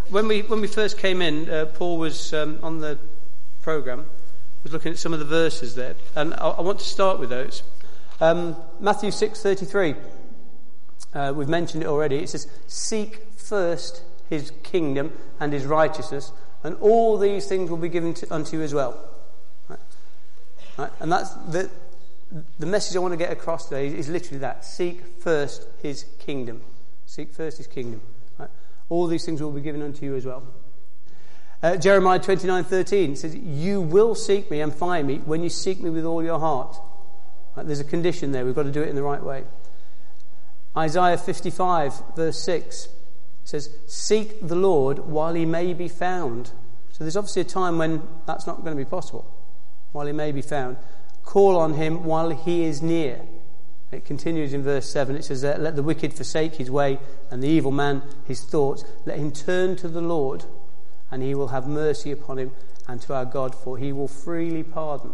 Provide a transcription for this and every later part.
When we first came in, Paul was on the programme, was looking at some of the verses there, and I want to start with those. Matthew 6:33. We've mentioned it already. It says, "Seek first his kingdom and his righteousness, and all these things will be given unto you as well." Right? And that's the message I want to get across today is literally that. Seek first his kingdom. Seek first his kingdom. Right? All these things will be given unto you as well. Jeremiah 29:13 says, "You will seek me and find me when you seek me with all your heart." Right? There's a condition there. We've got to do it in the right way. Isaiah 55 verse 6 says, "Seek the Lord while he may be found." So there's obviously a time when that's not going to be possible. While he may be found. "Call on him while he is near." It continues in verse 7. It says, "Let the wicked forsake his way and the evil man his thoughts. Let him turn to the Lord, and he will have mercy upon him, and to our God, for he will freely pardon."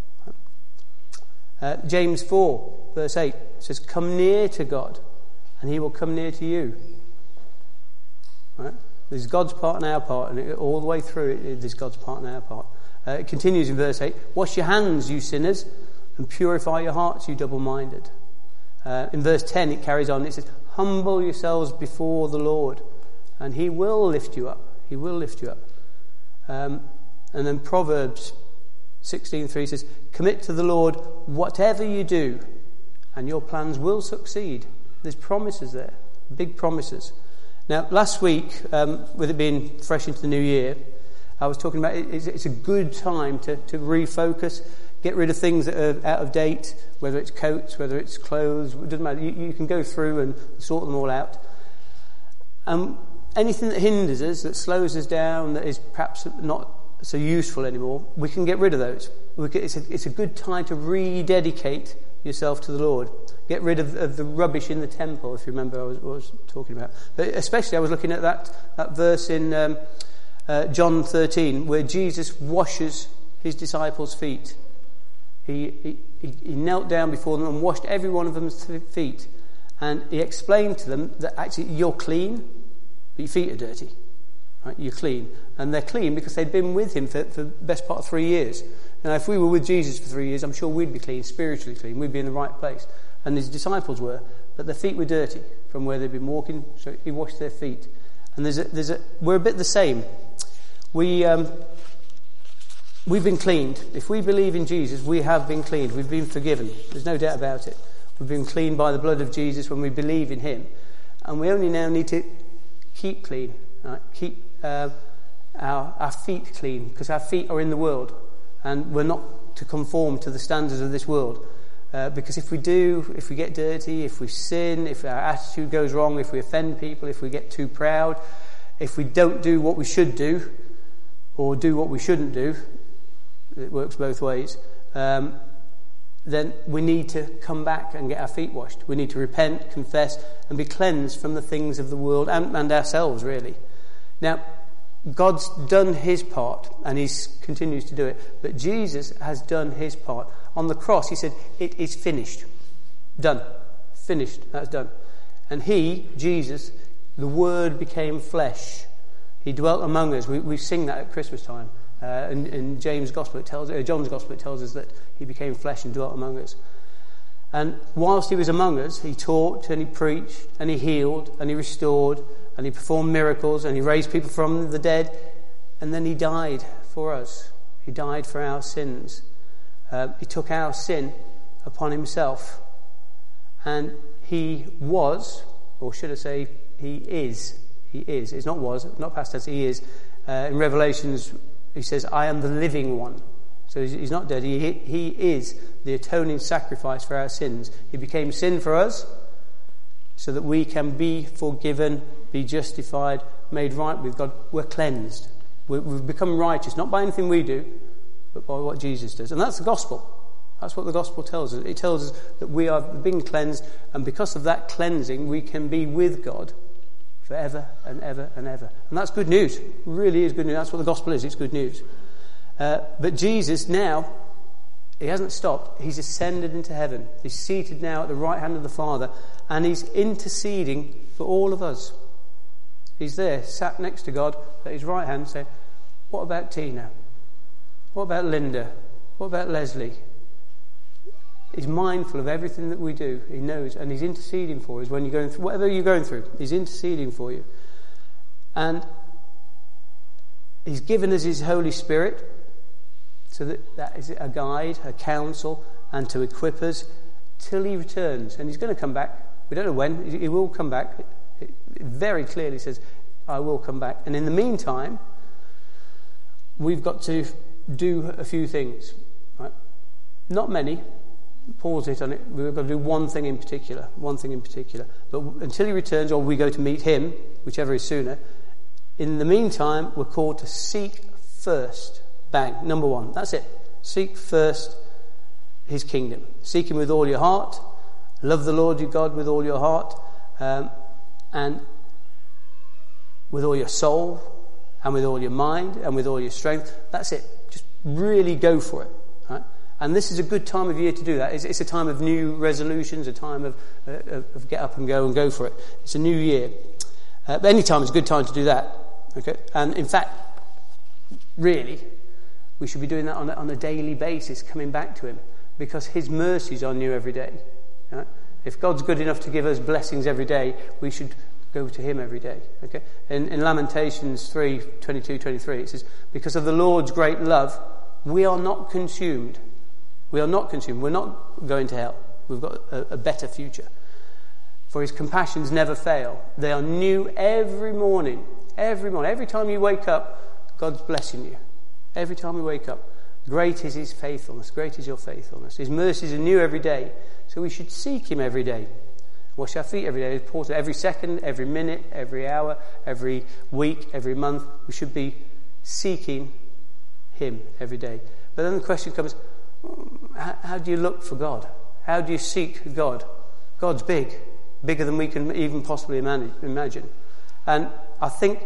James 4 verse 8 says, "Come near to God, and he will come near to you." Right? There's God's part and our part, and all the way through it, there's God's part and our part. It continues in verse 8, "Wash your hands, you sinners, and purify your hearts, you double-minded." In verse 10 it carries on. It says, "Humble yourselves before the Lord, and he will lift you up." He will lift you up. And then Proverbs 16:3 says, "Commit to the Lord whatever you do, and your plans will succeed." There's promises there, big promises. Now, last week, with it being fresh into the new year, I was talking about it's a good time to refocus, get rid of things that are out of date, whether it's coats, whether it's clothes, it doesn't matter. You can go through and sort them all out. Anything that hinders us, that slows us down, that is perhaps not so useful anymore, we can get rid of those. It's a good time to rededicate yourself to the Lord. Get rid of the rubbish in the temple, if you remember what I was talking about. But especially I was looking at that verse in John 13, where Jesus washes his disciples' feet. He knelt down before them and washed every one of them's feet. And he explained to them that actually you're clean, but your feet are dirty. Right? You're clean. And they're clean because they'd been with him for the best part of 3 years. Now, if we were with Jesus for 3 years, I'm sure we'd be clean, spiritually clean. We'd be in the right place. And his disciples were. But their feet were dirty from where they'd been walking, so he washed their feet. And we're a bit the same. We've been cleaned. If we believe in Jesus, we have been cleaned. We've been forgiven. There's no doubt about it. We've been cleaned by the blood of Jesus when we believe in him. And we only now need to keep clean. Right? Keep our feet clean, because our feet are in the world. And we're not to conform to the standards of this world. Because if we get dirty, if we sin, if our attitude goes wrong, if we offend people, if we get too proud, if we don't do what we should do, or do what we shouldn't do, it works both ways, then we need to come back and get our feet washed. We need to repent, confess, and be cleansed from the things of the world and ourselves, really. Now, God's done his part, and he continues to do it, but Jesus has done his part. On the cross, he said, "It is finished." Done. Finished. That's done. And he, Jesus, the Word became flesh. He dwelt among us. We sing that at Christmas time. In John's Gospel, it tells us that he became flesh and dwelt among us. And whilst he was among us, he taught and he preached and he healed and he restored and he performed miracles and he raised people from the dead. And then he died for us. He died for our sins. He took our sin upon himself. And he was, or should I say, he is. He is. It's not was, not past tense, he is. In Revelations, he says, "I am the living one." So he's not dead. He is the atoning sacrifice for our sins. He became sin for us so that we can be forgiven, be justified, made right with God. We're cleansed. We've become righteous, not by anything we do, but by what Jesus does. And that's the gospel. That's what the gospel tells us. It tells us that we are being cleansed, and because of that cleansing, we can be with God forever and ever and ever. And that's good news. It really is good news. That's what the gospel is. It's good news. But Jesus now, he hasn't stopped. He's ascended into heaven. He's seated now at the right hand of the Father, and he's interceding for all of us. He's there, sat next to God at his right hand, saying, what about Tina? What about Linda? What about Leslie? He's mindful of everything that we do. He knows, and he's interceding for us when you're going through whatever you're going through. He's interceding for you. And he's given us his Holy Spirit, so that is a guide, a counsel, and to equip us till he returns. And he's going to come back. We don't know when. He will come back. It very clearly says, I will come back. And in the meantime, we've got to do a few things. Right? Not many. Paul's hit on it. We've got to do one thing in particular. But until he returns, or we go to meet him, whichever is sooner, in the meantime, we're called to seek first. Bang. Number one. That's it. Seek first his kingdom. Seek him with all your heart. Love the Lord your God with all your heart. And with all your soul. And with all your mind. And with all your strength. That's it. Just really go for it. Right? And this is a good time of year to do that. It's a time of new resolutions. A time of get up and go for it. It's a new year. But any time is a good time to do that. Okay? And in fact, really, we should be doing that on a daily basis, coming back to him, because his mercies are new every day. Right? If God's good enough to give us blessings every day, we should go to him every day. Okay? In Lamentations 3:22-23, it says, because of the Lord's great love, we are not consumed. We are not consumed. We're not going to hell. We've got a better future. For his compassions never fail. They are new every morning. Every morning. Every time you wake up, God's blessing you. Every time you wake up. Great is his faithfulness. Great is your faithfulness. His mercies are new every day. So we should seek him every day. Wash our feet every day. Important. Every second, every minute, every hour, every week, every month. We should be seeking him every day. But then the question comes, how do you look for God? How do you seek God? God's big. Bigger than we can even possibly imagine. And I think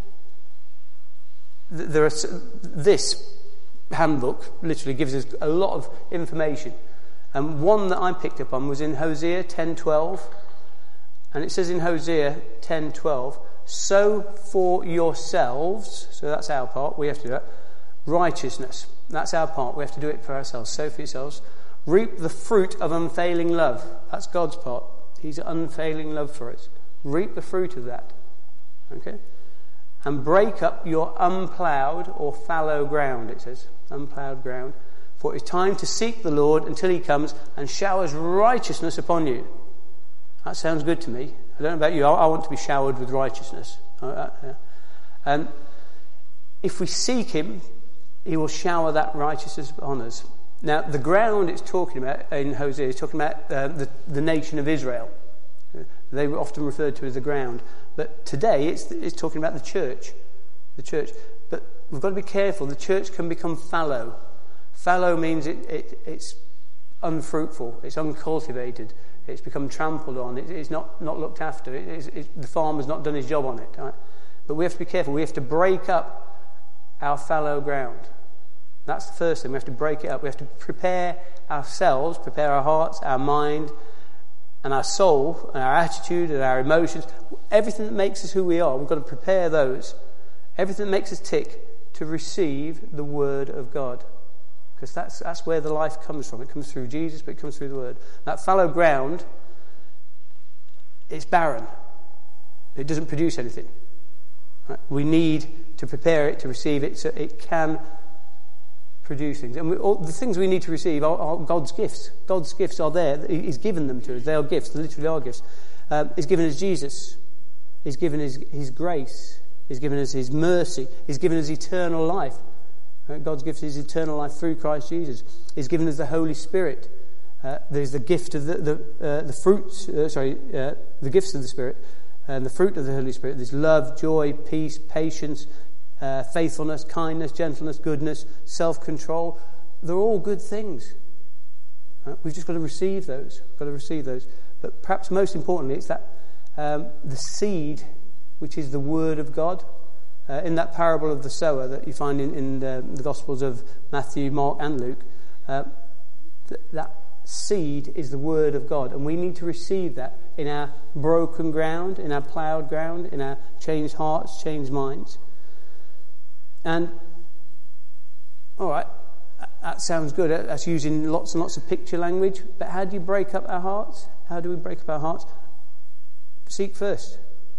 this handbook literally gives us a lot of information. And one that I picked up on was in Hosea 10:12. And it says in Hosea 10:12, sow for yourselves, so that's our part, we have to do that, righteousness. That's our part, we have to do it for ourselves. Sow for yourselves. Reap the fruit of unfailing love. That's God's part. He's unfailing love for us. Reap the fruit of that. Okay? And break up your unploughed or fallow ground, it says. Unploughed ground. For it's time to seek the Lord until he comes and showers righteousness upon you. That sounds good to me. I don't know about you. I want to be showered with righteousness. And if we seek him, he will shower that righteousness on us. Now, the ground it's talking about in Hosea is talking about the nation of Israel. They were often referred to as the ground. But today it's talking about the church. The church. But we've got to be careful. The church can become fallow. Fallow means it's unfruitful. It's uncultivated. It's become trampled on. It's not looked after. The farmer's not done his job on it. Right? But we have to be careful. We have to break up our fallow ground. That's the first thing. We have to break it up. We have to prepare ourselves, prepare our hearts, our mind, and our soul, and our attitude, and our emotions. Everything that makes us who we are, we've got to prepare those. Everything that makes us tick to receive the Word of God. Because that's where the life comes from. It comes through Jesus, but it comes through the Word. That fallow ground, it's barren. It doesn't produce anything. Right? We need to prepare it to receive it so it can produce things. And all the things we need to receive are God's gifts. God's gifts are there. He's given them to us. They are gifts. They literally are gifts. He's given us Jesus. He's given us his grace. He's given us his mercy. He's given us eternal life. God's gift is eternal life through Christ Jesus. He's given us the Holy Spirit. There's the gift of the fruits. The gifts of the Spirit and the fruit of the Holy Spirit. There's love, joy, peace, patience, faithfulness, kindness, gentleness, goodness, self-control. They're all good things. We've just got to receive those. But perhaps most importantly, it's that the seed, which is the Word of God. In that parable of the sower that you find in the Gospels of Matthew, Mark and Luke, that seed is the word of God, and we need to receive that in our broken ground, in our ploughed ground, in our changed hearts, changed minds. And all right, that sounds good. That's using lots and lots of picture language. But how do you break up our hearts? How do we break up our hearts? Seek first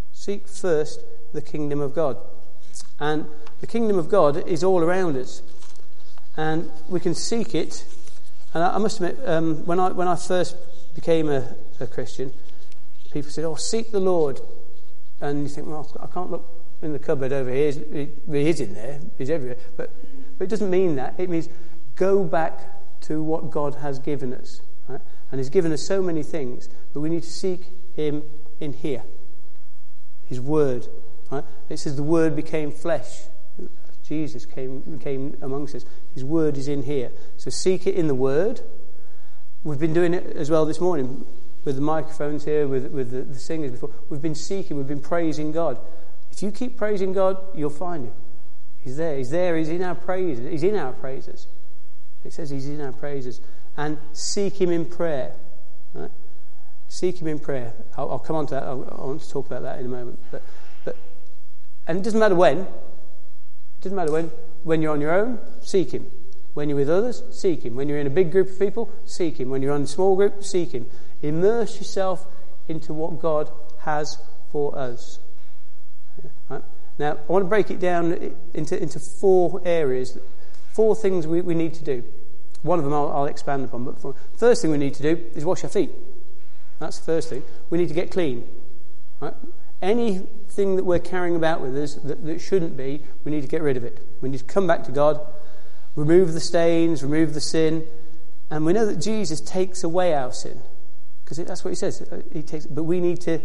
the kingdom of God. And the kingdom of God is all around us, and we can seek it. And I must admit, when I first became a Christian, people said, "Oh, seek the Lord," and you think, "Well, I can't look in the cupboard over here. He is in there. He's everywhere." But it doesn't mean that. It means go back to what God has given us, right? And He's given us so many things, but we need to seek Him in here. His Word, right? It says the Word became flesh. Jesus came amongst us. His Word is in here. So seek it in the Word. We've been doing it as well this morning with the microphones here, with the singers before. We've been seeking, we've been praising God. If you keep praising God, you'll find Him. He's there. He's there. He's in our praises. He's in our praises. It says He's in our praises. And seek Him in prayer. Right? Seek Him in prayer. I'll come on to that. I want to talk about that in a moment. And it doesn't matter when. It doesn't matter when. When you're on your own, seek Him. When you're with others, seek Him. When you're in a big group of people, seek Him. When you're on a small group, seek Him. Immerse yourself into what God has for us. Right? Now, I want to break it down into 4 areas, 4 things we need to do. One of them I'll expand upon. But the first thing we need to do is wash our feet. That's the first thing. We need to get clean. Right? Anything that we're carrying about with us that shouldn't be, we need to get rid of it. We need to come back to God, remove the stains, remove the sin. And we know that Jesus takes away our sin. Because that's what He says. But we need to,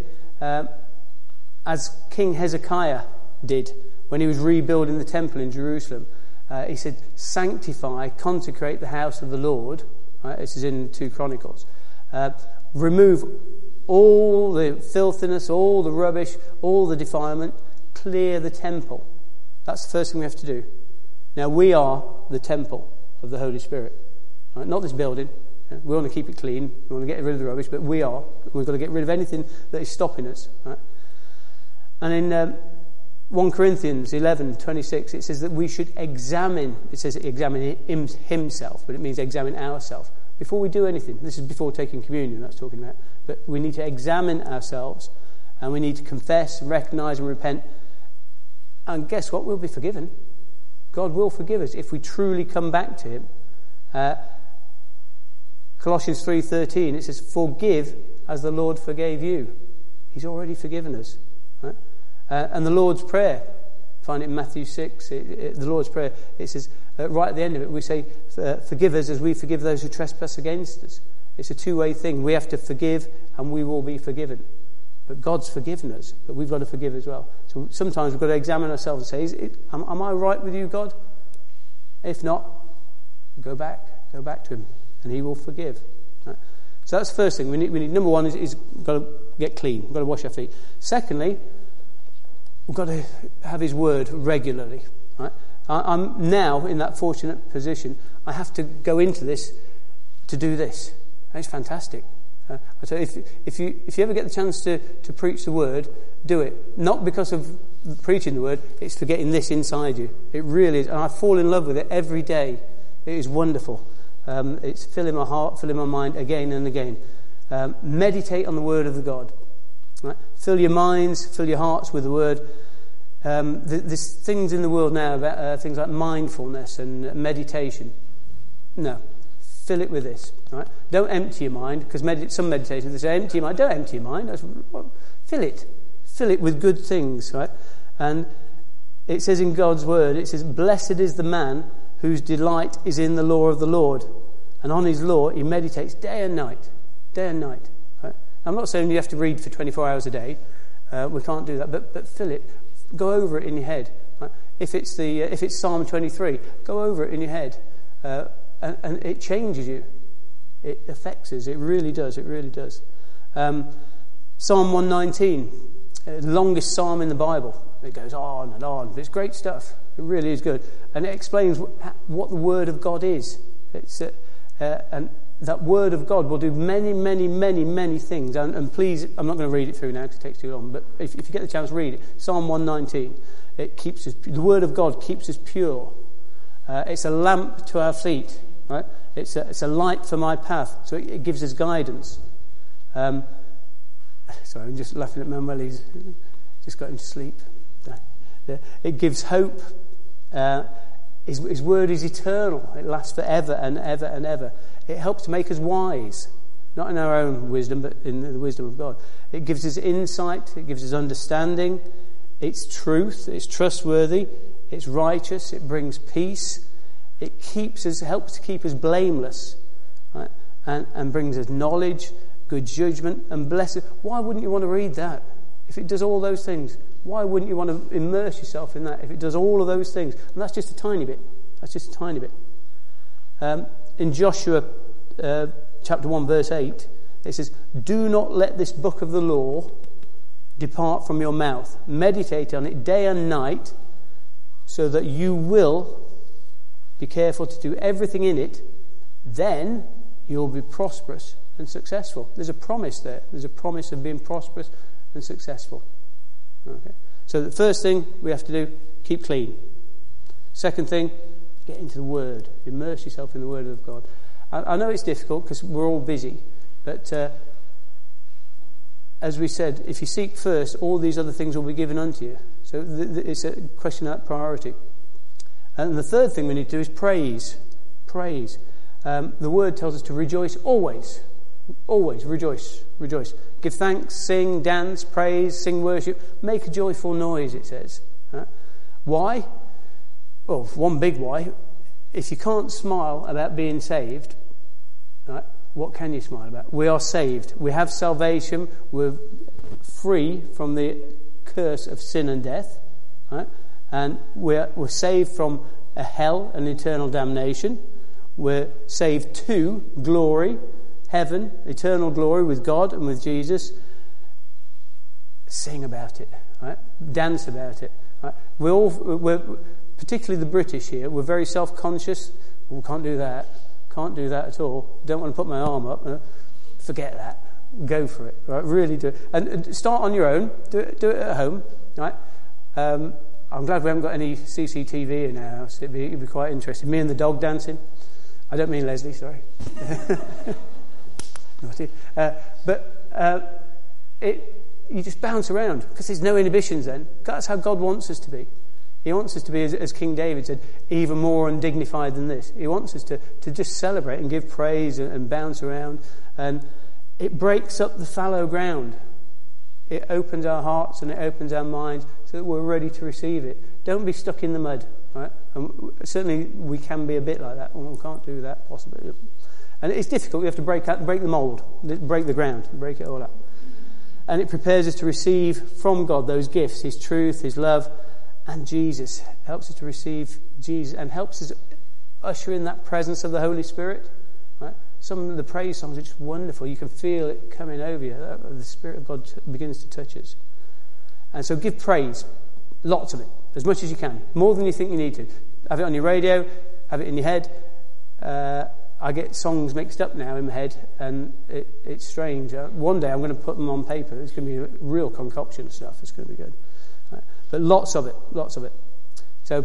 as King Hezekiah did when he was rebuilding the temple in Jerusalem, he said, sanctify, consecrate the house of the Lord. Right? This is in 2 Chronicles. Remove all the filthiness, all the rubbish, all the defilement. Clear the temple. That's the first thing we have to do. Now, we are the temple of the Holy Spirit. Right? Not this building. We want to keep it clean. We want to get rid of the rubbish, but we are. We've got to get rid of anything that is stopping us. Right? And in 1 Corinthians 11:26, it says that we should examine. It says examine himself, but it means examine ourselves. Before we do anything, this is before taking communion, that's talking about, but we need to examine ourselves, and we need to confess, recognise and repent. And guess what? We'll be forgiven. God will forgive us if we truly come back to Him. Colossians 3:13, it says, forgive as the Lord forgave you. He's already forgiven us. Right? And the Lord's Prayer, find it in Matthew 6, the Lord's Prayer, it says, right at the end of it, we say, forgive us as we forgive those who trespass against us. It's a two-way thing. We have to forgive and we will be forgiven. But God's forgiven us, but we've got to forgive as well. So sometimes we've got to examine ourselves and say, am I right with you, God? If not, go back to Him, and He will forgive. Right? So that's the first thing. We need number one is we've got to get clean. We've got to wash our feet. Secondly, we've got to have His Word regularly. Right? I'm now in that fortunate position. I have to go into this to do this. And it's fantastic. I tell you, if you ever get the chance to preach the Word, do it. Not because of preaching the Word, it's for getting this inside you. It really is. And I fall in love with it every day. It is wonderful. It's filling my heart, filling my mind again and again. Meditate on the Word of the God. Right? Fill your minds, fill your hearts with the Word. There's things in the world now about things like mindfulness and meditation. No. Fill it with this. Right? Don't empty your mind, because some meditations, they say, empty your mind. Don't empty your mind. Fill it. Fill it with good things. Right? And it says in God's Word, it says, blessed is the man whose delight is in the law of the Lord. And on His law he meditates day and night. Day and night. Right? I'm not saying you have to read for 24 hours a day. We can't do that. But fill it. Go over it in your head. Right? If it's Psalm 23, go over it in your head. And it changes you. It affects us. It really does. It really does. Psalm 119, the longest psalm in the Bible. It goes on and on. It's great stuff. It really is good. And it explains what the Word of God is. And that word of God will do many, many, many, many things. And please, I'm not going to read it through now because it takes too long, but if you get the chance, read it. Psalm 119. The word of God keeps us pure. It's a lamp to our feet, right? It's a light for my path, so it gives us guidance. Sorry, I'm just laughing at Manuel. He's just got him to sleep. It gives hope. His word is eternal. It lasts forever and ever and ever. It helps to make us wise, not in our own wisdom, but in the wisdom of God. It gives us insight. It gives us understanding. It's truth. It's trustworthy. It's righteous. It brings peace. It helps to keep us blameless, right? And brings us knowledge, good judgment, and blessing. Why wouldn't you want to read that? If it does all those things, why wouldn't you want to immerse yourself in that? If it does all of those things, and that's just a tiny bit. That's just a tiny bit. In Joshua chapter 1, verse 8, it says, "Do not let this book of the law depart from your mouth. Meditate on it day and night, so that you will be careful to do everything in it. Then you'll be prosperous and successful." There's a promise there. There's a promise of being prosperous and successful. Okay. So the first thing we have to do, keep clean. Second thing, get into the Word. Immerse yourself in the Word of God. I know it's difficult because we're all busy, but as we said, if you seek first, all these other things will be given unto you. So it's a question of priority. And the third thing we need to do is praise. Praise. The Word tells us to rejoice always. Always rejoice. Rejoice. Give thanks, sing, dance, praise, sing worship. Make a joyful noise, it says. Why? Well, one big why. If you can't smile about being saved, right, what can you smile about? We are saved. We have salvation. We're free from the curse of sin and death. Right? And we're saved from a hell and eternal damnation. We're saved to glory, heaven, eternal glory with God and with Jesus. Sing about it, right? Dance about it. Right? We're particularly the British here. We're very self-conscious. We can't do that. Can't do that at all. Don't want to put my arm up. Forget that. Go for it. Right? Really do it. And start on your own. Do it at home. Right? I'm glad we haven't got any CCTV in our house. It'd be quite interesting. Me and the dog dancing. I don't mean Leslie, sorry. You just bounce around because there's no inhibitions then. That's how God wants us to be. He wants us to be, as King David said, even more undignified than this. He wants us to just celebrate and give praise and bounce around. And it breaks up the fallow ground. It opens our hearts and it opens our minds so that we're ready to receive it. Don't be stuck in the mud. Right? And certainly we can be a bit like that. Well, we can't do that possibly. And it's difficult. We have to break the mould, break the ground, break it all up. And it prepares us to receive from God those gifts, His truth, His love, and Jesus. Helps us to receive Jesus and helps us usher in that presence of the Holy Spirit. Right? Some of the praise songs are just wonderful. You can feel it coming over you. The Spirit of God begins to touch us. And so give praise, lots of it, as much as you can, more than you think you need to. Have it on your radio, have it in your head. I get songs mixed up now in my head, and it's strange. One day I'm going to put them on paper. It's going to be a real concoction of stuff. It's going to be good. Right. But lots of it. So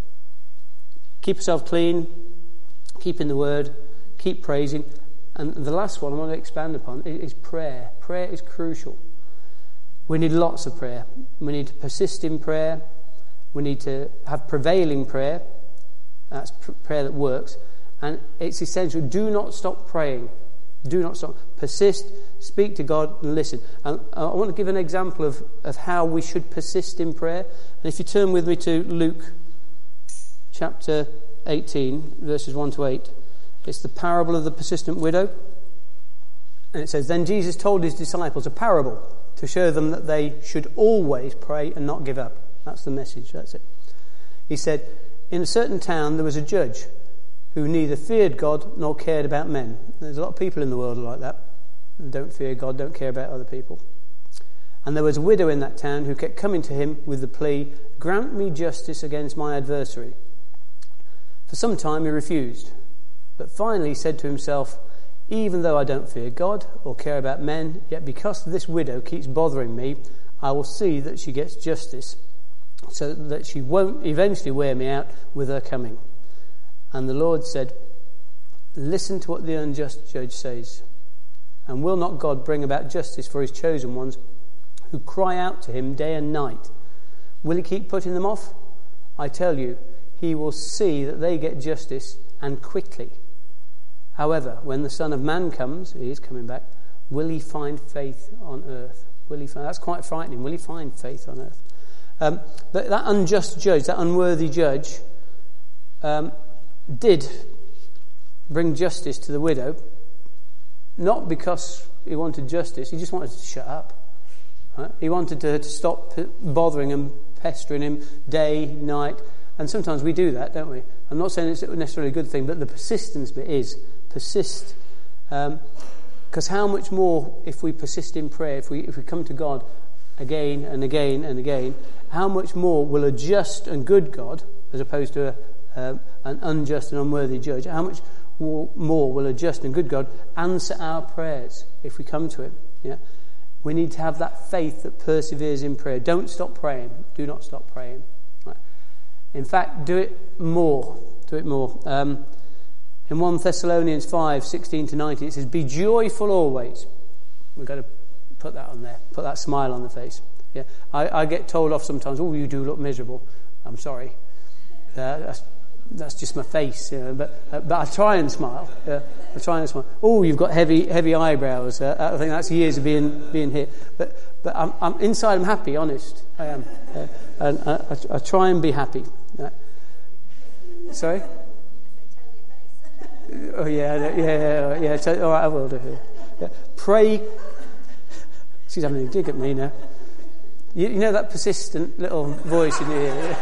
keep yourself clean, keep in the Word, keep praising. And the last one I want to expand upon is prayer. Prayer is crucial. We need lots of prayer. We need to persist in prayer. We need to have prevailing prayer. That's prayer that works. And it's essential. Do not stop praying. Do not stop. Persist, speak to God, and listen. And I want to give an example of how we should persist in prayer. And if you turn with me to Luke chapter 18, verses 1 to 8, it's the parable of the persistent widow. And it says, "Then Jesus told his disciples a parable to show them that they should always pray and not give up." That's the message, that's it. He said, "In a certain town there was a judge who neither feared God nor cared about men." There's a lot of people in the world like that. They don't fear God, don't care about other people. "And there was a widow in that town who kept coming to him with the plea, 'Grant me justice against my adversary.' For some time he refused, but finally he said to himself, Even though I don't fear God or care about men, yet because this widow keeps bothering me, I will see that she gets justice, so that she won't eventually wear me out with her coming." And the Lord said, "Listen to what the unjust judge says. And will not God bring about justice for his chosen ones who cry out to him day and night? Will he keep putting them off? I tell you, he will see that they get justice, and quickly. However, when the Son of Man comes," he is coming back, "will he find faith on earth?" That's quite frightening. Will he find faith on earth? But that unjust judge, that unworthy judge, did bring justice to the widow, not because he wanted justice, he just wanted to shut up. Right? He wanted her to stop bothering and pestering him day, night, and sometimes we do that, don't we? I'm not saying it's necessarily a good thing, but the persistence bit is persist. Because how much more if we persist in prayer, if we come to God again and again and again, how much more will a just and good God, as opposed to an unjust and unworthy judge, how much more will a just and good God answer our prayers if we come to him? Yeah, we need to have that faith that perseveres in prayer. Don't stop praying. Do not stop praying. Right. In fact, do it more. Do it more. In 1 Thessalonians 5:16-19, it says, "Be joyful always." We've got to put that on there. Put that smile on the face. Yeah, I get told off sometimes. "Oh, you do look miserable." I'm sorry. That's just my face, you know, but I try and smile. I try and smile. "Oh, you've got heavy eyebrows." I think that's years of being hit. But I'm inside. I'm happy, honest. I am, and I try and be happy. Sorry. Oh yeah. So, all right, I will do. Yeah. Pray. She's having a dig at me now. You know that persistent little voice in your ear.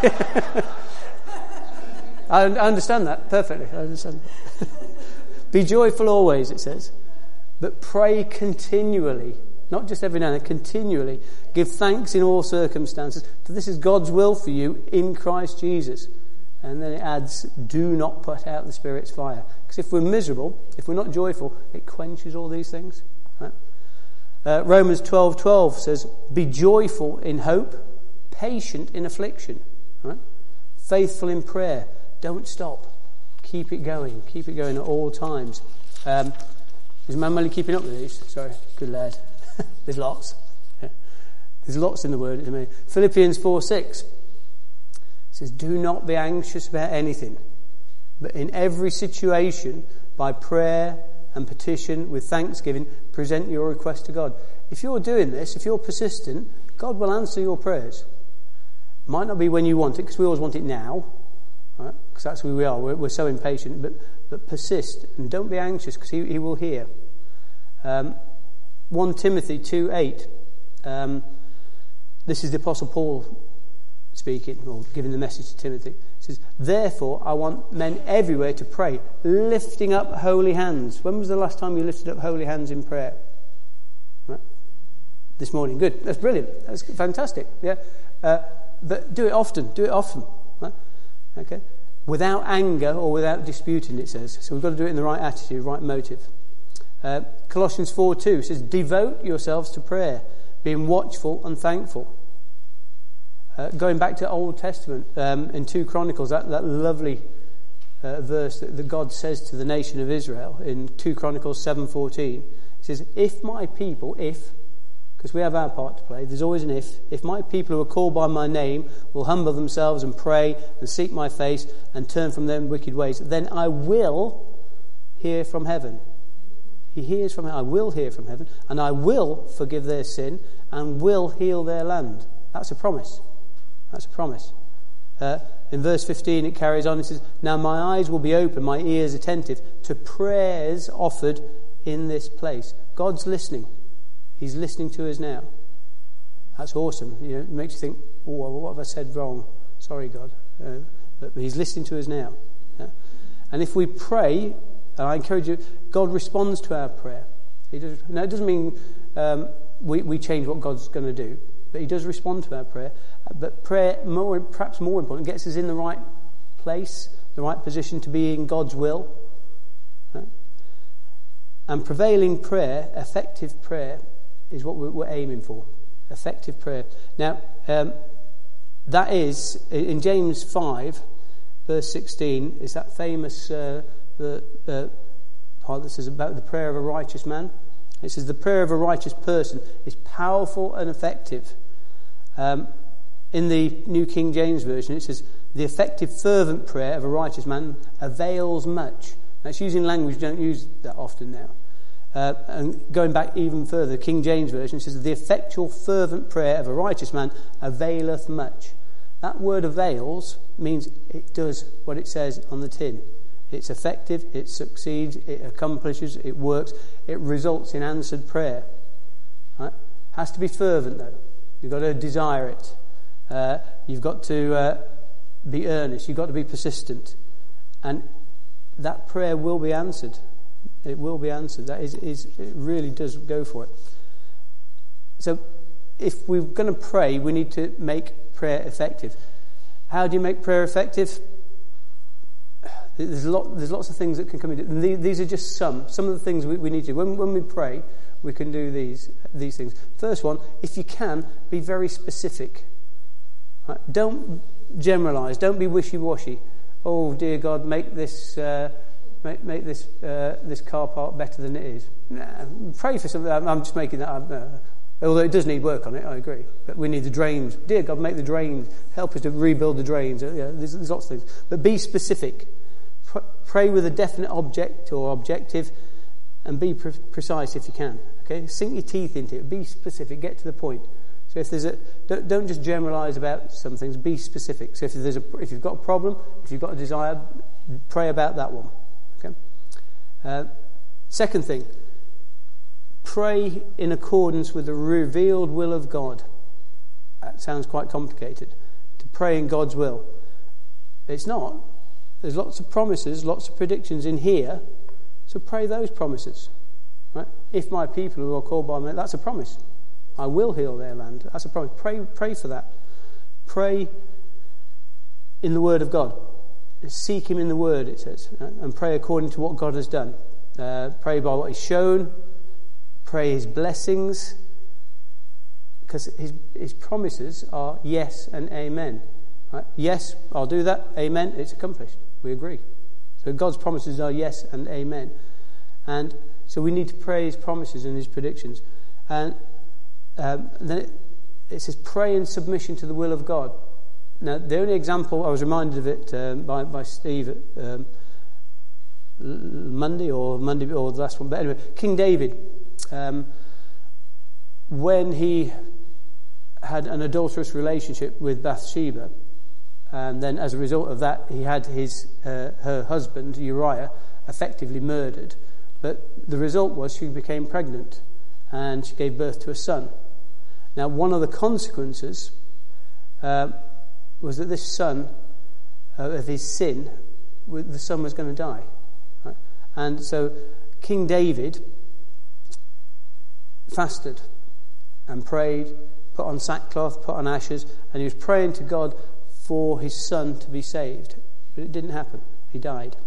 I understand that perfectly. I understand. Be joyful always, it says, but pray continually, not just every now and then, continually. Give thanks in all circumstances, for this is God's will for you in Christ Jesus. And then it adds, "Do not put out the Spirit's fire." Because if we're miserable, if we're not joyful, it quenches all these things. Right? Romans 12:12 says, "Be joyful in hope, patient in affliction, right? Faithful in prayer." Don't stop. Keep it going. Keep it going at all times. Is Manuel keeping up with these? Sorry, good lad. There's lots. Yeah. There's lots in the Word. Philippians 4:6 says, "Do not be anxious about anything, but in every situation, by prayer and petition with thanksgiving, present your request to God." If you're doing this, if you're persistent, God will answer your prayers. Might not be when you want it, because we always want it now. Right? Because that's who we are. We're so impatient. But persist and don't be anxious, because he will hear. 1 Timothy 2:8. This is the Apostle Paul speaking, or giving the message to Timothy. It says, "Therefore I want men everywhere to pray, lifting up holy hands." When was the last time you lifted up holy hands in prayer? Right? This morning. Good. That's brilliant. That's fantastic. Yeah. But do it often. Do it often. Right? Okay. Without anger or without disputing, it says. So we've got to do it in the right attitude, right motive. Colossians 4:2 says, "Devote yourselves to prayer, being watchful and thankful." Going back to Old Testament, in 2 Chronicles, that lovely verse that God says to the nation of Israel in 2 Chronicles 7:14, it says, "If my people," because we have our part to play, there's always an if my people who are called by my name will humble themselves and pray and seek my face and turn from their wicked ways, then I will hear from heaven. He hears from heaven. I will hear from heaven, and I will forgive their sin and will heal their land. That's a promise. That's a promise. In verse 15 it carries on. It says, "Now my eyes will be open, my ears attentive to prayers offered in this place." God's listening. He's listening to us now. That's awesome. You know, it makes you think, "Oh, what have I said wrong? Sorry, God." But he's listening to us now. Yeah? And if we pray, and I encourage you, God responds to our prayer. He does. Now, it doesn't mean we change what God's going to do, but he does respond to our prayer. But prayer, perhaps more important, gets us in the right place, the right position to be in God's will. Right? And prevailing prayer, effective prayer, is what we're aiming for. Effective prayer. Now, that is, in James 5, verse 16, is that famous part that says about the prayer of a righteous man. It says the prayer of a righteous person is powerful and effective. In the New King James Version, it says, the effective fervent prayer of a righteous man avails much. That's using language we don't use that often now. And going back even further, King James Version says, the effectual fervent prayer of a righteous man availeth much. That word avails means it does what it says on the tin. It's effective, it succeeds, it accomplishes, it works, it results in answered prayer. Right? Has to be fervent though. You've got to desire it. You've got to be earnest. You've got to be persistent. And that prayer will be answered. It will be answered. That is it really does go for it. So if we're going to pray, we need to make prayer effective. How do you make prayer effective? There's lots of things that can come into it. These are just some of the things we need to do. When we pray, we can do these things. First one, if you can, be very specific. Right? Don't generalise. Don't be wishy-washy. Oh, dear God, make this make this car park better than it is. Nah, pray for something. I'm just making that up. Although it does need work on it, I agree. But we need the drains. Dear God, make the drains. Help us to rebuild the drains. There's lots of things. But be specific. Pray with a definite object or objective, and be precise if you can. Okay, sink your teeth into it. Be specific. Get to the point. So if there's don't just generalise about some things. Be specific. So if you've got a problem, if you've got a desire, pray about that one. Okay. Second thing, pray in accordance with the revealed will of God. That sounds quite complicated. To pray in God's will, it's not. There's lots of promises, lots of predictions in here, so pray those promises. Right? If my people who are called by me, that's a promise. I will heal their land. That's a promise. Pray for that. Pray in the Word of God. Seek Him in the Word, it says, and pray according to what God has done. Pray by what He's shown. Pray His blessings, because His promises are yes and amen. Right? Yes, I'll do that. Amen. It's accomplished. We agree. So God's promises are yes and amen. And so we need to pray His promises and His predictions. And then it says pray in submission to the will of God. Now, the only example, I was reminded of it by Steve at Monday or the last one. But anyway, King David, when he had an adulterous relationship with Bathsheba, and then as a result of that, he had her husband, Uriah, effectively murdered. But the result was she became pregnant, and she gave birth to a son. Now, one of the consequences was that this son, of his sin, the son was going to die. Right? And so King David fasted and prayed, put on sackcloth, put on ashes, and he was praying to God for his son to be saved. But it didn't happen. He died.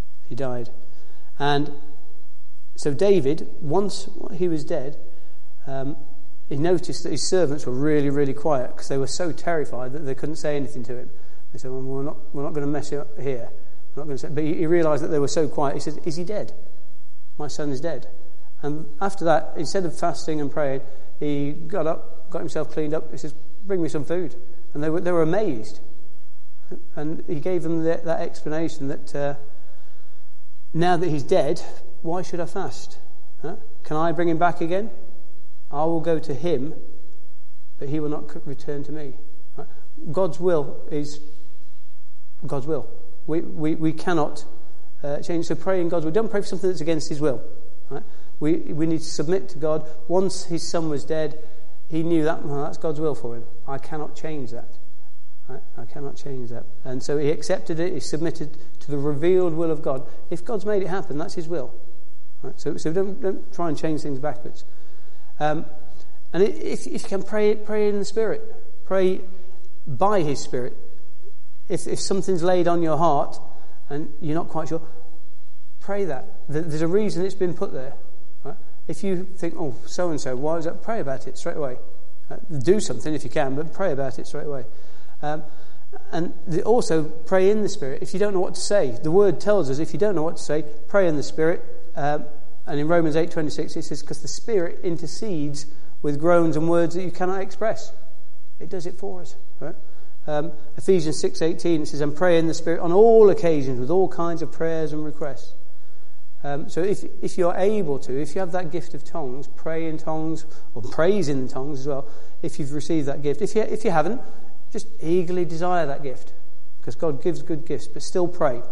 And so David, once he was dead, he noticed that his servants were really, really quiet because they were so terrified that they couldn't say anything to him. They said, well, we're not going to mess it up here. We're not going to say. But he realised that they were so quiet. He said, is he dead? My son is dead. And after that, instead of fasting and praying, he got up, got himself cleaned up. He says, bring me some food. And they were amazed. And he gave them that explanation that now that he's dead, why should I fast? Huh? Can I bring him back again? I will go to him, but he will not return to me. Right? God's will is God's will. We cannot change. So pray in God's will. Don't pray for something that's against His will. Right? We need to submit to God. Once his son was dead, he knew that that's God's will for him. I cannot change that. Right? I cannot change that. And so he accepted it. He submitted to the revealed will of God. If God's made it happen, that's His will. Right? So don't try and change things backwards. And if you can pray in the Spirit, pray by His Spirit. If something's laid on your heart and you're not quite sure, pray that. There's a reason it's been put there. If you think, oh, so-and-so, why is that? Pray about it straight away. Do something if you can, but pray about it straight away. And also, pray in the Spirit. If you don't know what to say, the Word tells us, if you don't know what to say, pray in the Spirit. And in Romans 8:26 it says, because the Spirit intercedes with groans and words that you cannot express. It does it for us. Right? Ephesians 6:18 it says, and pray in the Spirit on all occasions with all kinds of prayers and requests. So if you're able to, if you have that gift of tongues, pray in tongues, or praise in tongues as well, if you've received that gift. If you haven't, just eagerly desire that gift, because God gives good gifts, but still pray.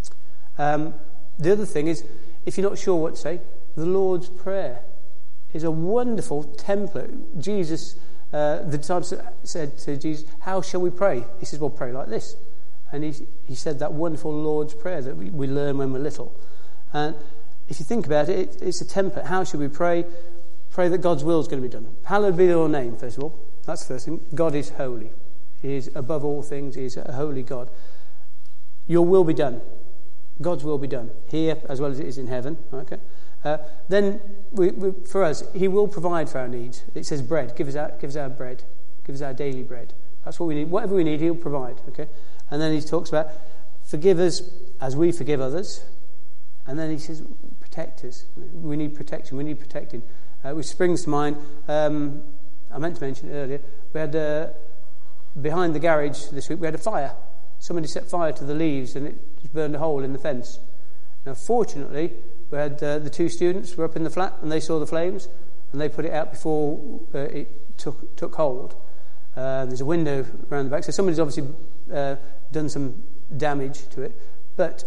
The other thing is, if you're not sure what to say, the Lord's Prayer is a wonderful template. Jesus, the disciples said to Jesus, how shall we pray? He says, well, pray like this. And he said that wonderful Lord's Prayer that we learn when we're little. And if you think about it, it's a template. How should we pray? Pray that God's will is going to be done. Hallowed be your name, first of all. That's the first thing. God is holy. He is above all things. He is a holy God. Your will be done. God's will be done here as well as it is in heaven. Okay. Then for us, He will provide for our needs. It says bread. Give us our bread. Give us our daily bread. That's what we need. Whatever we need, He'll provide. Okay. And then He talks about forgive us as we forgive others. And then He says protect us. We need protection. We need protecting. Which springs to mind. I meant to mention it earlier. We had behind the garage this week. We had a fire. Somebody set fire to the leaves and it just burned a hole in the fence. Now, fortunately, we had the two students were up in the flat and they saw the flames and they put it out before it took hold. There's a window around the back, so somebody's obviously done some damage to it. But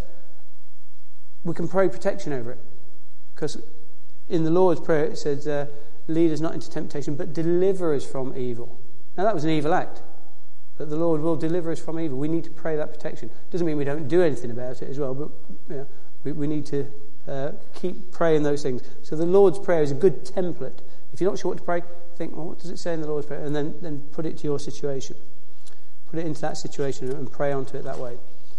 we can pray protection over it, because in the Lord's Prayer it says, lead us not into temptation, but deliver us from evil. Now that was an evil act, but the Lord will deliver us from evil. We need to pray that protection. Doesn't mean we don't do anything about it as well, but we need to keep praying those things. So the Lord's Prayer is a good template. If you're not sure what to pray, think, well, what does it say in the Lord's Prayer? And then put it to your situation. Put it into that situation and pray onto it that way.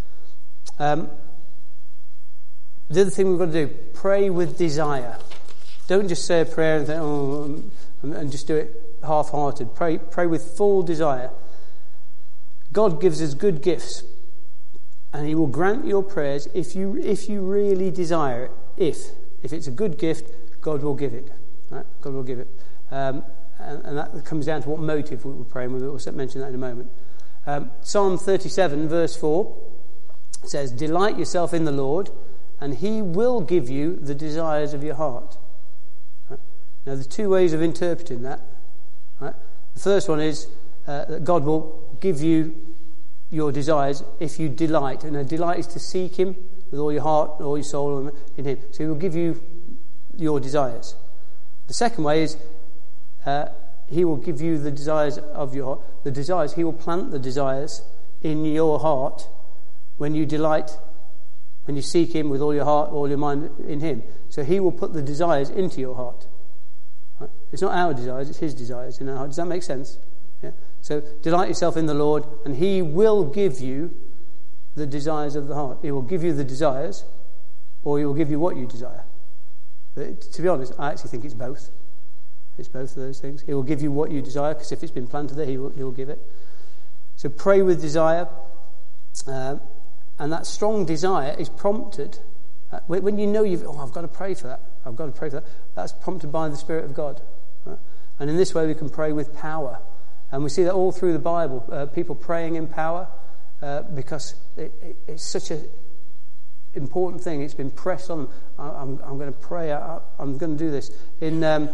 The other thing we've got to do, pray with desire. Don't just say a prayer and think, and just do it half-hearted. Pray with full desire. God gives us good gifts, and He will grant your prayers if you really desire it. If it's a good gift, God will give it. Right? God will give it, and that comes down to what motive we're praying. We'll mention that in a moment. Psalm 37, verse 4 says, "Delight yourself in the Lord, and He will give you the desires of your heart." Right? Now, there's two ways of interpreting that. Right? The first one is that God will give you your desires if you delight. And a delight is to seek Him with all your heart, all your soul in Him. So He will give you your desires. The second way is He will give you the desires of your heart. The desires, He will plant the desires in your heart when you delight, when you seek Him with all your heart, all your mind in Him. So He will put the desires into your heart. Right? It's not our desires, it's His desires in our heart. Does that make sense? Yeah. So delight yourself in the Lord, and He will give you the desires of the heart. He will give you the desires, or He will give you what you desire. But to be honest, I actually think it's both. It's both of those things. He will give you what you desire, because if it's been planted there, He will give it. So pray with desire, and that strong desire is prompted when you know I've got to pray for that. I've got to pray for that. That's prompted by the Spirit of God, right? And in this way, we can pray with power. And we see that all through the Bible, people praying in power, because it's such an important thing. It's been pressed on them. I'm going to pray. I'm going to do this. In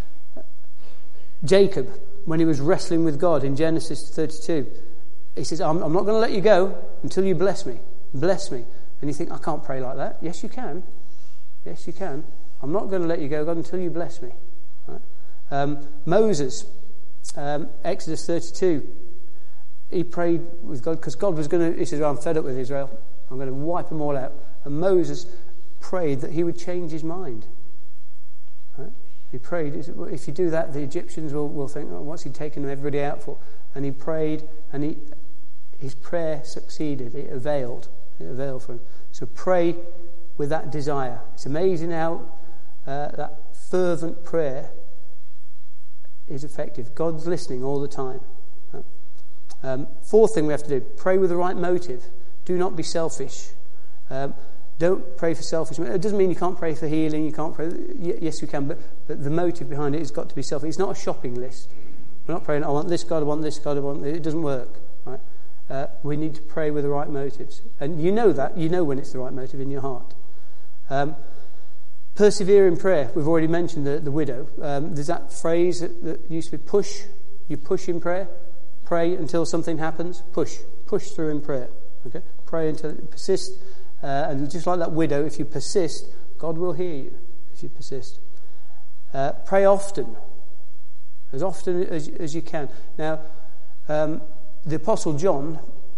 Jacob, when he was wrestling with God in Genesis 32, he says, I'm not going to let you go until you bless me. Bless me. And you think, I can't pray like that. Yes, you can. Yes, you can. I'm not going to let you go, God, until you bless me. Right? Moses, Exodus 32, he prayed with God because God was going to, he says, I'm fed up with Israel. I'm going to wipe them all out. And Moses prayed that he would change his mind. Right? He prayed, if you do that, the Egyptians will think, what's he taking everybody out for? And he prayed, and his prayer succeeded. It availed for him. So pray with that desire. It's amazing how that fervent prayer is effective. God's listening all the time. Fourth thing we have to do, pray with the right motive. Do not be selfish. Don't pray for selfish. It doesn't mean you can't pray for healing. You can't pray. Yes, you can, but the motive behind it has got to be selfish. It's not a shopping list. We're not praying, I want this God, I want this God, I want this. It doesn't work. Right? We need to pray with the right motives. And you know that. You know when it's the right motive in your heart. Persevere in prayer. We've already mentioned the widow. There's that phrase that used to be push. You push in prayer. Pray until something happens. Push through in prayer. Okay, pray until it persists. And just like that widow, if you persist, God will hear you. If you persist, pray often, as you can. Now, the Apostle John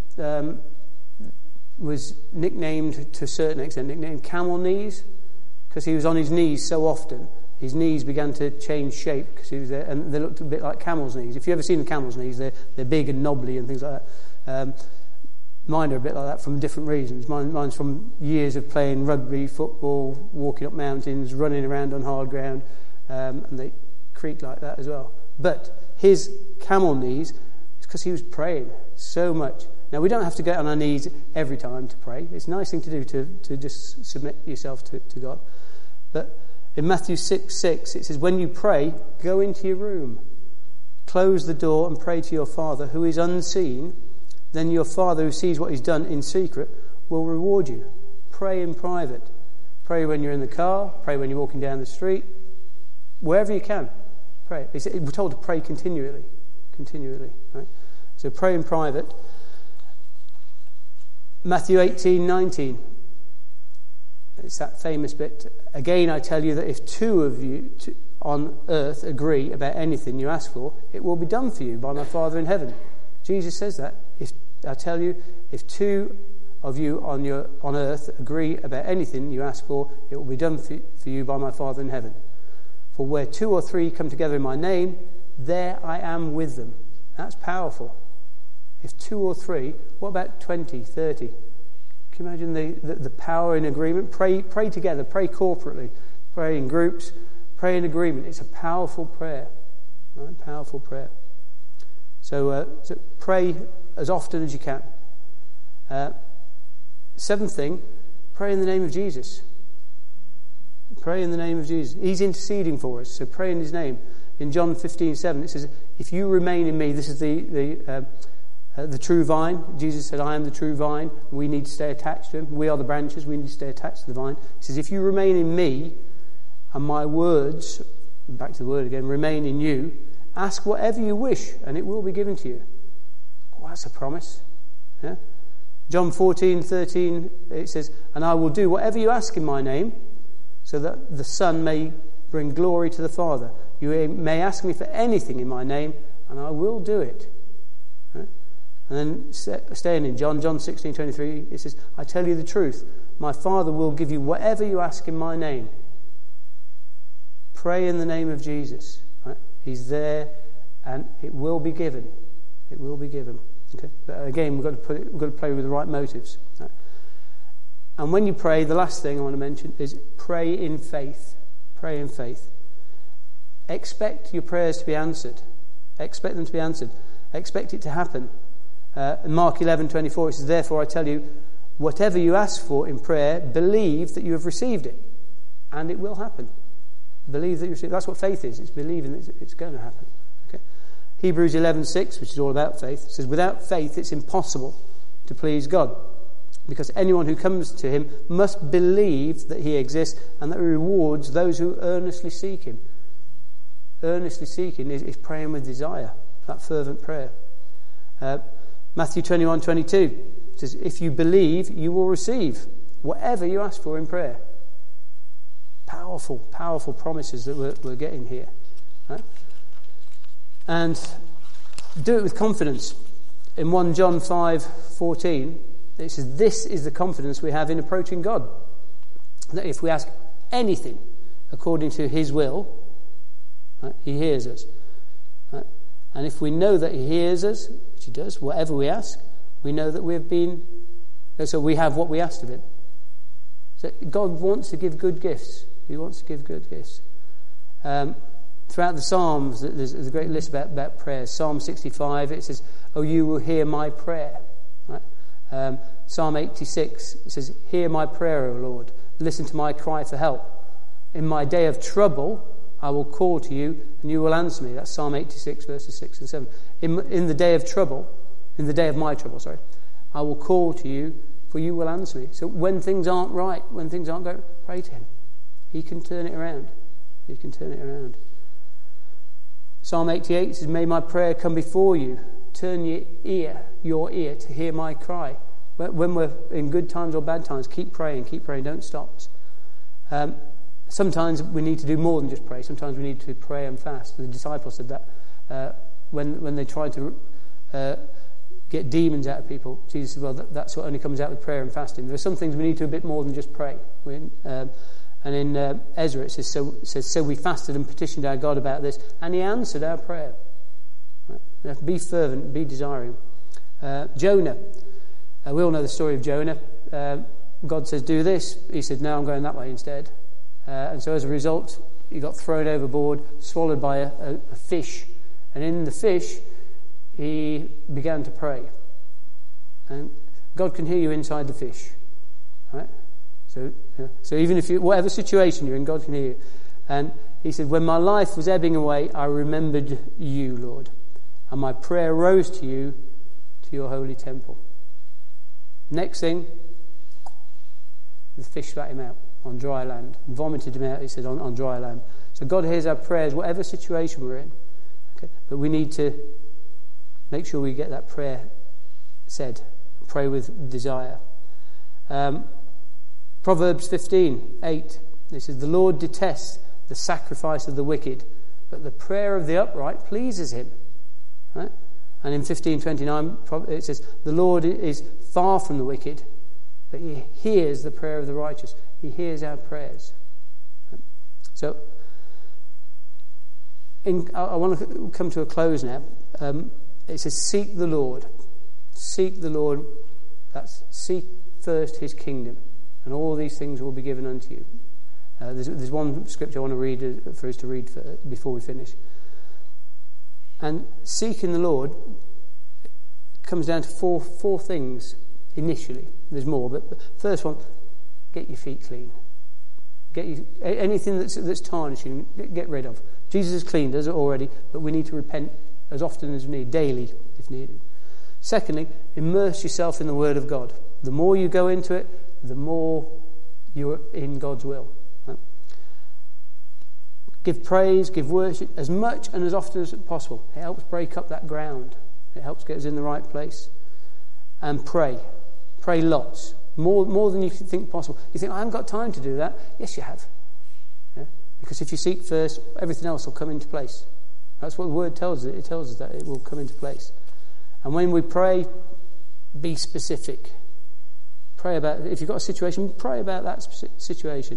was nicknamed, to a certain extent, camel knees, because he was on his knees so often. His knees began to change shape because he was there, and they looked a bit like camel's knees. If you've ever seen a camel's knees, they're big and knobbly and things like that. Mine are a bit like that from different reasons. Mine's from years of playing rugby, football, walking up mountains, running around on hard ground, and they creak like that as well. But his camel knees is because he was praying so much. Now, we don't have to get on our knees every time to pray. It's a nice thing to do to just submit yourself to God. But in Matthew 6:6, it says, when you pray, go into your room, close the door and pray to your Father who is unseen. Then your Father who sees what is done in secret will reward you. Pray in private. Pray when you're in the car. Pray when you're walking down the street. Wherever you can, pray. We're told to pray continually. Right? So pray in private. Matthew 18:19. It's that famous bit. Again, I tell you that if two of you on earth agree about anything you ask for, it will be done for you by my Father in heaven. Jesus says that. I tell you, if two of you on earth agree about anything you ask for, it will be done for you by my Father in heaven. For where 2 or 3 come together in my name, there I am with them. That's powerful. If 2 or 3, what about 20, 30? Can you imagine the power in agreement? Pray together, pray corporately, pray in groups, pray in agreement. It's a powerful prayer. Right? Powerful prayer. So pray as often as you can. Seventh thing, pray in the name of Jesus. Pray in the name of Jesus. He's interceding for us, so pray in his name. In John 15:7, it says, if you remain in me, this is the true vine. Jesus said, I am the true vine. We need to stay attached to him. We are the branches. We need to stay attached to the vine. He says, if you remain in me and my words, back to the word again, remain in you, ask whatever you wish and it will be given to you. Oh, that's a promise. Yeah? John 14:13, it says, and I will do whatever you ask in my name so that the Son may bring glory to the Father. You may ask me for anything in my name and I will do it. Yeah? And then staying in John 16:23, it says, I tell you the truth, my Father will give you whatever you ask in my name. Pray in the name of Jesus. Right? He's there and it will be given. It will be given. Okay? But again, we've got to pray with the right motives. Right? And when you pray, the last thing I want to mention is pray in faith. Pray in faith. Expect your prayers to be answered. Expect them to be answered. Expect it to happen. In Mark 11:24, it says, therefore I tell you, whatever you ask for in prayer, believe that you have received it, and it will happen. Believe that you receive. That's what faith is. It's believing that it's going to happen. Okay? Hebrews 11:6, which is all about faith, says, without faith it's impossible to please God, because anyone who comes to him must believe that he exists and that he rewards those who earnestly seek him. Earnestly seeking is praying with desire, that fervent prayer. Matthew 21:22 says, if you believe, you will receive whatever you ask for in prayer. Powerful, powerful promises that we're getting here. Right? And do it with confidence. In 1 John 5:14, it says, this is the confidence we have in approaching God. That if we ask anything according to his will, right, he hears us. Right? And if we know that he hears us, which he does, whatever we ask, we know that we have what we asked of him. So God wants to give good gifts. He wants to give good gifts. Throughout the Psalms, there's a great list about prayers. Psalm 65, it says, "Oh, you will hear my prayer." Right? Psalm 86, it says, "Hear my prayer, O Lord. Listen to my cry for help. In my day of trouble, I will call to you, and you will answer me." That's Psalm 86, verses 6 and 7. In the day of trouble, in the day of my trouble, I will call to you, for you will answer me. So when things aren't right, when things aren't going, pray to him. He can turn it around. He can turn it around. Psalm 88 says, "May my prayer come before you. Turn your ear to hear my cry." When we're in good times or bad times, keep praying, don't stop. Sometimes we need to do more than just pray. Sometimes we need to pray and fast. The disciples said that when they tried to get demons out of people. Jesus said, well, that's what only comes out with prayer and fasting. There are some things we need to do a bit more than just pray. And in Ezra it says, "So we fasted and petitioned our God about this, and he answered our prayer." Right? We have to be fervent, be desiring. Jonah. We all know the story of Jonah. God says, "Do this." He said, "No, I'm going that way instead." And so as a result, he got thrown overboard, swallowed by a fish. And in the fish, he began to pray. And God can hear you inside the fish. Right? So even if whatever situation you're in, God can hear you. And he said, "When my life was ebbing away, I remembered you, Lord. And my prayer rose to you, to your holy temple." Next thing, the fish spat him out on dry land. Vomited him out, he said, on dry land. So God hears our prayers, whatever situation we're in. Okay? But we need to make sure we get that prayer said. Pray with desire. Proverbs 15:8. It says, "The Lord detests the sacrifice of the wicked, but the prayer of the upright pleases him." Right? And in 15:29 it says, "The Lord is far from the wicked, but he hears the prayer of the righteous." He hears our prayers. So I want to come to a close now. It says, "Seek the Lord." Seek the Lord. That's seek first his kingdom, and all these things will be given unto you. There's one scripture I want to read for us to read before we finish. And seeking the Lord comes down to four things initially. There's more, but the first one, get your feet clean. Anything that's tarnishing, get rid of. Jesus has cleaned us already, but we need to repent as often as we need, daily if needed. Secondly, immerse yourself in the Word of God. The more you go into it, the more you're in God's will. Right? Give praise, give worship as much and as often as possible. It helps break up that ground. It helps get us in the right place. And pray. Pray lots. More than you think possible. You think, I haven't got time to do that. Yes, you have. Yeah? Because if you seek first, everything else will come into place. That's what the Word tells us. It tells us that it will come into place. And when we pray, be specific. Pray about, if you've got a situation, pray about that situation.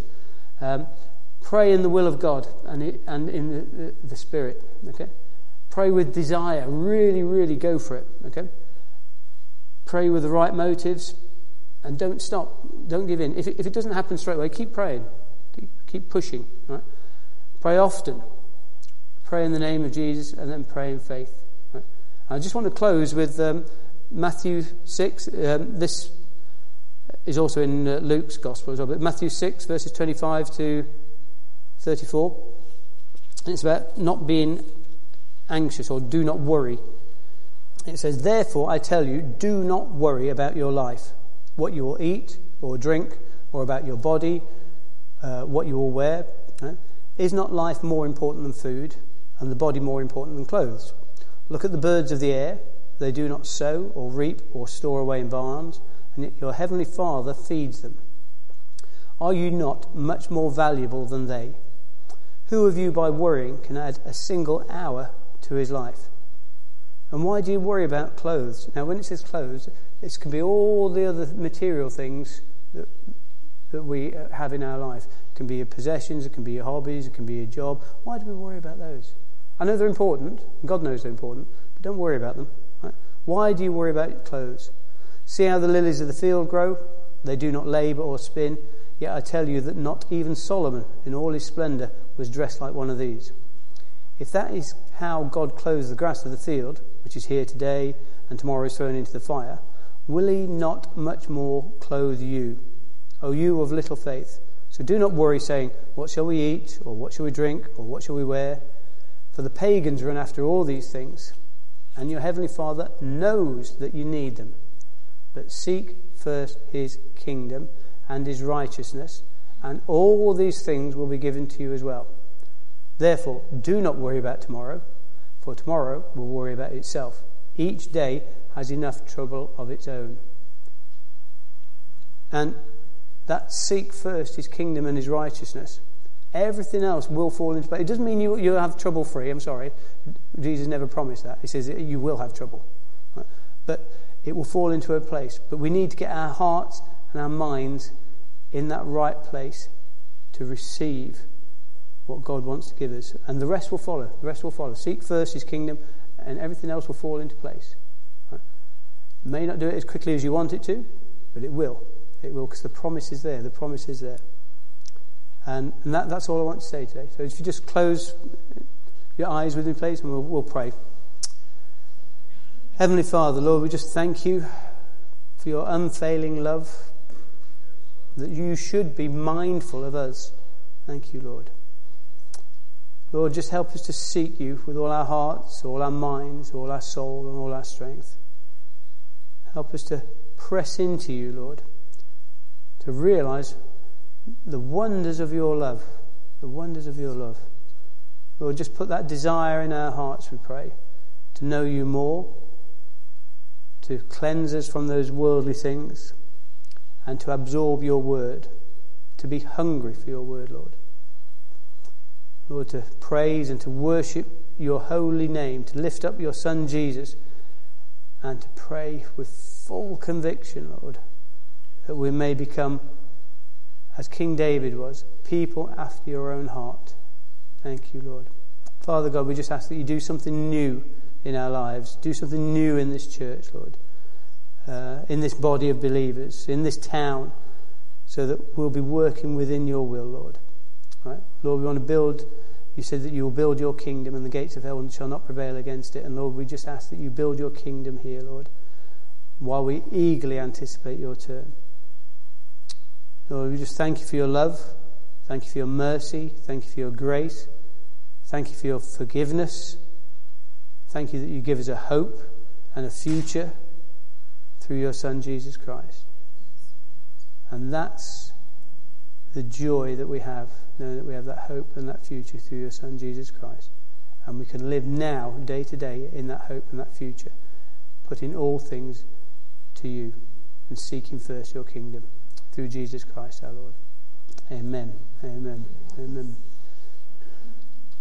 Pray in the will of God and in the Spirit. Okay? Pray with desire. Really, really go for it. Okay? Pray with the right motives. And don't stop. Don't give in. If it doesn't happen straight away, keep praying. Keep pushing. Right? Pray often. Pray in the name of Jesus and then pray in faith. Right? I just want to close with Matthew 6. This is also in Luke's Gospel as well. But Matthew 6, verses 25 to 34. And it's about not being anxious or do not worry. It says, "Therefore I tell you, do not worry about your life, what you will eat or drink, or about your body, what you will wear. Right? Is not life more important than food, and the body more important than clothes? Look at the birds of the air. They do not sow or reap or store away in barns, and yet your heavenly Father feeds them. Are you not much more valuable than they? Who of you by worrying can add a single hour to his life? And why do you worry about clothes?" Now when it says clothes, it can be all the other material things that we have in our life. It can be your possessions, it can be your hobbies, it can be your job. Why do we worry about those? I know they're important, God knows they're important, but don't worry about them. Right? Why do you worry about clothes? See how the lilies of the field grow? They do not labour or spin, yet I tell you that not even Solomon in all his splendour was dressed like one of these. If that is how God clothes the grass of the field, which is here today and tomorrow is thrown into the fire, will he not much more clothe you, O you of little faith? So do not worry, saying, what shall we eat, or what shall we drink, or what shall we wear? For the pagans run after all these things, and your heavenly Father knows that you need them. But seek first his kingdom and his righteousness, and all these things will be given to you as well. Therefore, do not worry about tomorrow, for tomorrow will worry about itself. Each day has enough trouble of its own. And that seek first his kingdom and his righteousness. Everything else will fall into place. It doesn't mean you have trouble free. I'm sorry. Jesus never promised that. He says you will have trouble. Right? But it will fall into a place. But we need to get our hearts and our minds in that right place to receive what God wants to give us. And the rest will follow. The rest will follow. Seek first his kingdom and everything else will fall into place. Right? May not do it as quickly as you want it to, but it will. It will, because the promise is there. The promise is there. And that's all I want to say today. So if you just close your eyes with me, please, and we'll pray. Heavenly Father, Lord, we just thank you for your unfailing love, that you should be mindful of us. Thank you, Lord. Lord, just help us to seek you with all our hearts, all our minds, all our soul, and all our strength. Help us to press into you, Lord, to realise the wonders of your love. The wonders of your love. Lord, just put that desire in our hearts, we pray, to know you more, to cleanse us from those worldly things, and to absorb your word, to be hungry for your word, Lord. Lord, to praise and to worship your holy name, to lift up your Son Jesus, and to pray with full conviction, Lord, that we may become, as King David was, people after your own heart. Thank you, Lord. Father God, we just ask that you do something new in our lives. Do something new in this church, Lord. In this body of believers, in this town, so that we'll be working within your will, Lord. Right? Lord, we want to build, you said that you will build your kingdom and the gates of hell shall not prevail against it. And Lord, we just ask that you build your kingdom here, Lord, while we eagerly anticipate your turn. Lord, we just thank you for your love. Thank you for your mercy. Thank you for your grace. Thank you for your forgiveness. Thank you that you give us a hope and a future through your Son, Jesus Christ. And that's the joy that we have, knowing that we have that hope and that future through your Son, Jesus Christ. And we can live now, day to day, in that hope and that future, putting all things to you and seeking first your kingdom through Jesus Christ our Lord. Amen. Amen. Amen.